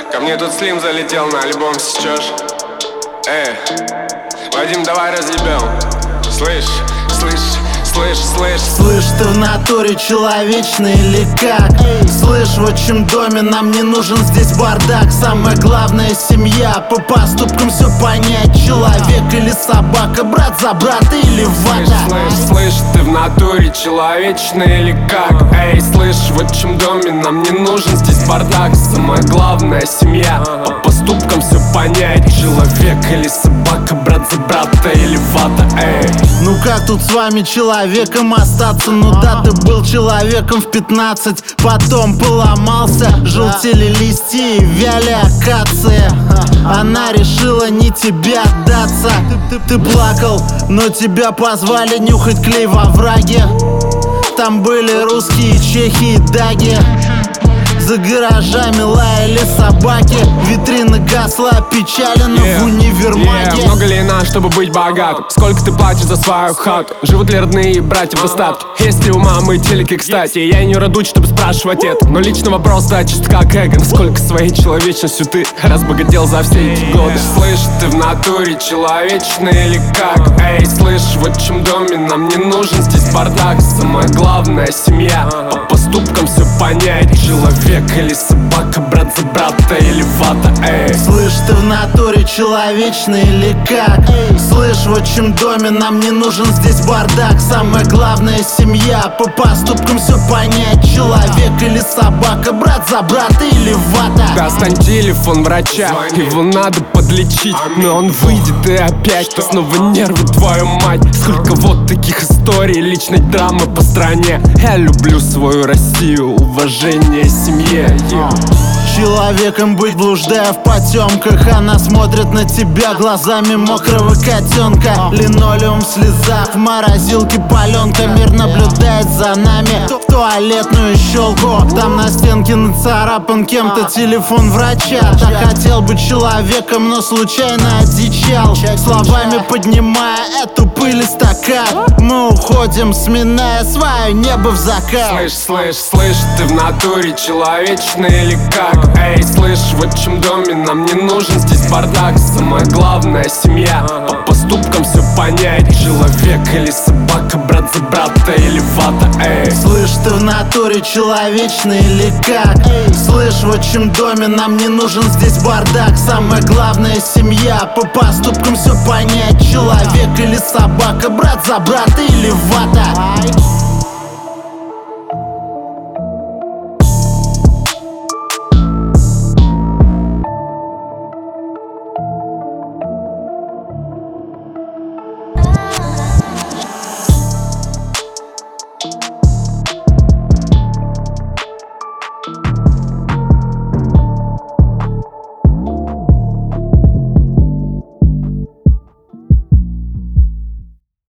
Ко мне тут Слим залетел на альбом сейчас. Вадим, давай разъебем. Слышь, Слышь, ты в натуре человечный или как? Слышь, в отчим доме нам не нужен здесь бардак. Самое главное семья, по поступкам все понять. Человек или собака, брат за брата или вата. Слышь, ты в натуре человечный или как? Слышь, в отчим доме нам не нужен здесь бардак. Самое главное семья, по поступкам все понять. Человек или собака, брат за брата или вата. Ну как тут с вами человеком остаться? Ну да, ты был человеком в 15, потом поломался. Желтели листья и вяли акации. Она решила не тебе отдаться. Ты плакал, но тебя позвали нюхать клей во враге. Там были русские, чехи и даги. За гаражами лаяли собаки. Витрина гасла, опечалена в универмаге. Много ли надо, чтобы быть богатым? Сколько ты платишь за свою хату? Живут ли родные братья в достатке? Есть ли у мамы телеки, кстати? Я не родуч, чтобы спрашивать это. Но личный вопрос, да, чист как эго. Насколько своей человечностью ты разбогател за все эти годы? Слышь, ты в натуре человечный или как? Слышь, в отчим доме нам не нужен здесь бардак. Самое главное семья, по поступкам все понять. Человек или собака, брат за брата или вата. Слышь, ты в натуре человечный или как? Слышь, в отчим доме нам не нужен здесь бардак. Самое главное семья, по поступкам все понять. Человек или собака, брат за брата или вата. Достань телефон врача, его надо подлечить. Но он выйдет и опять снова нервы, твою мать. Сколько вот таких историй личной драмы по стране. Я люблю свою Россию, уважение семье. Человеком быть, блуждая в потемках. Она смотрит на тебя глазами мокрого котенка. Линолеум в слезах, в морозилке паленка. Мир наблюдает за нами в туалетную щелку. Там на стенке нацарапан кем-то телефон врача. Так хотел быть человеком, но случайно одичал. Словами поднимая эту пыль из стакан, мы уходим, сминая свое небо в закат. Слышь, ты в натуре человечный или как? Слышь, в отчим доме нам не нужен здесь бардак. Самое главное семья, по поступкам все понять. Человек или собака, брат за брата или вата. Слышь, ты в натуре человечный или как? Слышь, в отчим доме нам не нужен здесь бардак. Самое главное семья, по поступкам все понять. Человек или собака, брат за брата или вата.